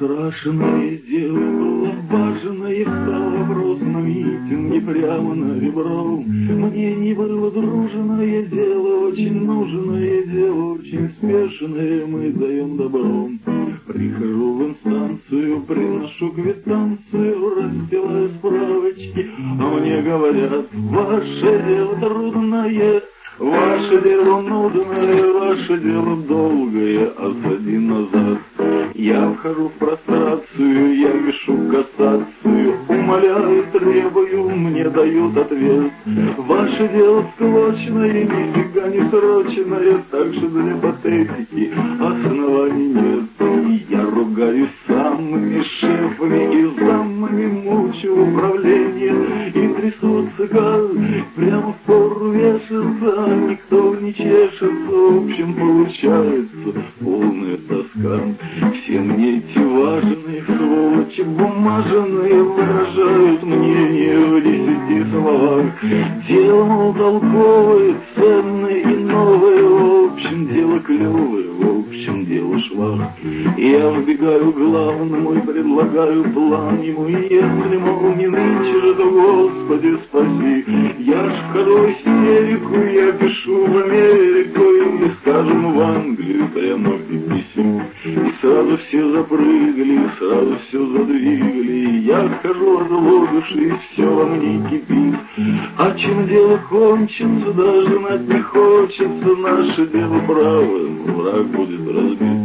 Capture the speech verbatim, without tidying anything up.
Страшное дело было важное, и встал вопрос на митинге прямо на ребро. Мне не было дружное дело, очень нужное дело, очень спешное, мы даем добро. Прихожу в инстанцию, приношу квитанцию, расстилаю справочки, а мне говорят: ваше дело трудное, ваше дело нудное, ваше дело долгое, осади назад. Я вхожу в прострацию, я пишу кассацию, умоляю, требую, мне дают ответ. Ваше дело склочное, нифига не срочное, так что для патетики оснований нет. И я ругаюсь самыми шефами и замами, мучу управление, и трясутся как прямо в пору вешаться, никто не чешется, в общем получается полная тоска. Все мне эти важные сволочи бумажные выражают мнение в десяти словах. Дело, мол, толковое, ценное и новое, в общем дело клевое, в общем дело швах. Я вбегаю к главному и предлагаю план ему, и если, мол, не нынче же, то Господи спаси. Я ж вхожу в истерику, я пишу в Америку или, скажем, в Англию прямо в би би си. И сразу все запрыгали, сразу все задвигали. Я хожу от лодуши, и все во мне кипит. А чем дело кончится, даже знать не хочется. Наше дело правое, враг будет разбит.